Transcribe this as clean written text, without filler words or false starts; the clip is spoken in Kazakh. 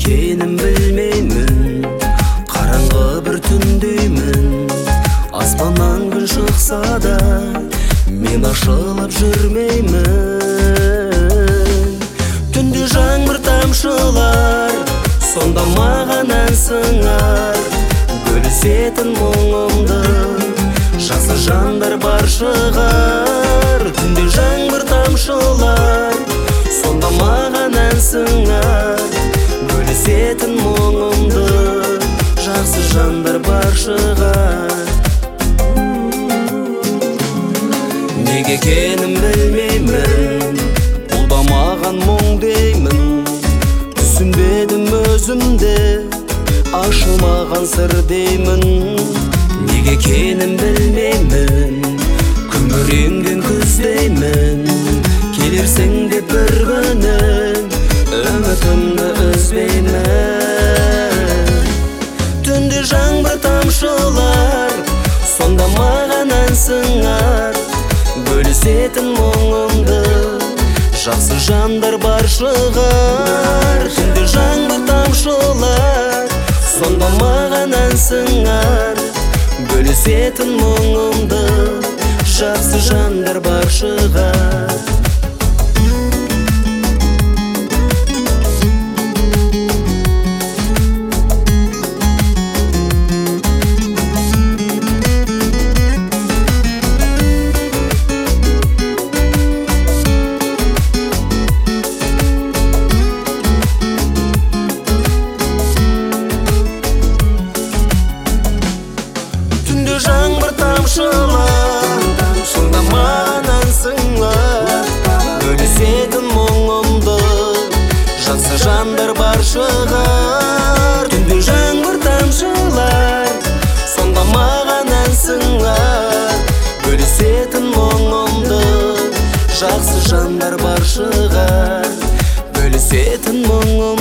екенін білмеймін, қараңғы бір түндеймін. Аспаннан күн шықса да мен ашылып жүрмеймін. Түнде жаңбыр тамшылар, сонда маған ән сыңар. Бөлісетін мұңымды жақсы жандар бар шығар. Түнде жаңбыр тамшылар, сонда маған ән сыңар. Бөлісетін мұңымды жақсы жандар бар шығар. Неге екенін білмеймін, бұл да маған мұң деймін. Түсінбедім өзімде, ашылмаған сыр деймін. Неге екенін білмеймін, күңіренген күздеймін. Келерсің деп бір күні үмітімді үзбеймін. Түнде жаңбыр тамшылар, сонда маған ән сыңар. Бөлісетін мұңымды жақсы жандар бар шығар. Түнде жаңбыр тамшылар, сонда маған ән сыңар. Бөлісетін мұңымды жақсы жандар бар шығар. Жаңбыр тамшылар, сонда маған ән сыңар. Бөлісетін мұңымды жақсы жандар бар шығар. Түнде жаңбыр тамшылар, сонда маған ән сыңар. Бөлісетін мұңымды жақсы жандар бар шығар. Бөлісетін мұңымды